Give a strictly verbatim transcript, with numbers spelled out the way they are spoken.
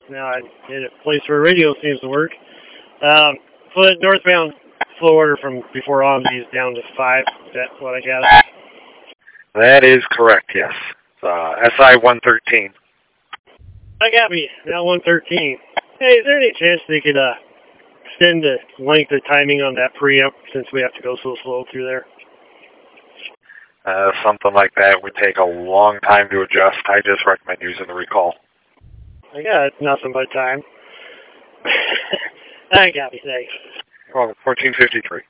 Now I hit a place where radio seems to work. Um, foot northbound flow order from before Omni is down to five. Is that what I got? That is correct, yes. Uh, S I one thirteen. I got me. Now one thirteen. Hey, is there any chance they could uh, extend the length of timing on that preamp since we have to go so slow through there? Uh, something like that would take a long time to adjust. I just recommend using the recall. I got it. Nothing but time. I got me. Thanks. Oh, fourteen fifty-three.